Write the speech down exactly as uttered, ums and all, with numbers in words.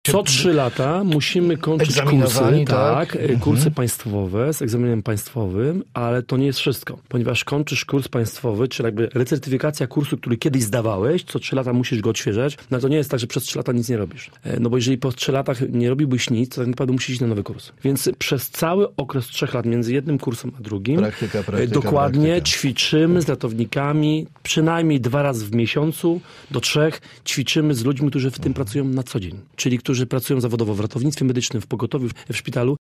Co trzy lata musimy kończyć kursy, tak, tak kursy mhm. państwowe z egzaminem państwowym, ale to nie jest wszystko, ponieważ kończysz kurs państwowy, czyli jakby recertyfikacja kursu, który kiedyś zdawałeś, co trzy lata musisz go odświeżać, no to nie jest tak, że przez trzy lata nic nie robisz. No bo jeżeli po trzech latach nie robiłbyś nic, to tak naprawdę musisz iść na nowy kurs. Więc przez cały okres trzech lat między jednym kursem a drugim praktyka, praktyka, dokładnie praktyka. ćwiczymy z ratownikami przynajmniej dwa razy w miesiącu do trzech ćwiczymy z ludźmi, którzy w tym pracują na co dzień, czyli którzy pracują zawodowo w ratownictwie medycznym, w pogotowiu, w szpitalu.